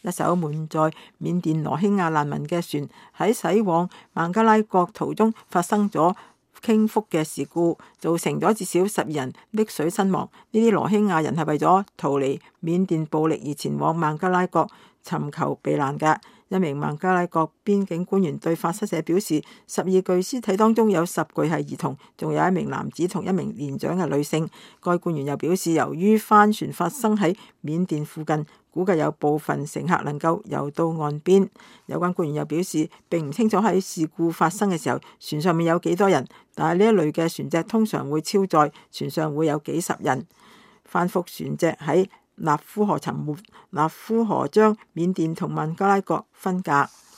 一艘滿載緬甸羅興亞難民嘅船喺駛往孟加拉國途中發生咗傾覆嘅事故，造成咗至少12人溺水身亡。呢啲羅興亞人係為咗逃離緬甸暴力而前往孟加拉國尋求避難嘅。一名孟加拉國邊境官員對法新社表示，12具屍體當中有10具係兒童，仲有一名男子同一名年長嘅女性。該官員又表示，由於帆船發生喺緬甸附近，估計有部分乘客能夠游到岸邊。有關官員又表示，並唔清楚喺事故發生嘅時候，船上面有幾多人，但係呢一類嘅船隻通常會超載，船上會有幾十人。帆幅船隻喺納夫河沉沒，納夫河將緬甸同孟加拉國分隔。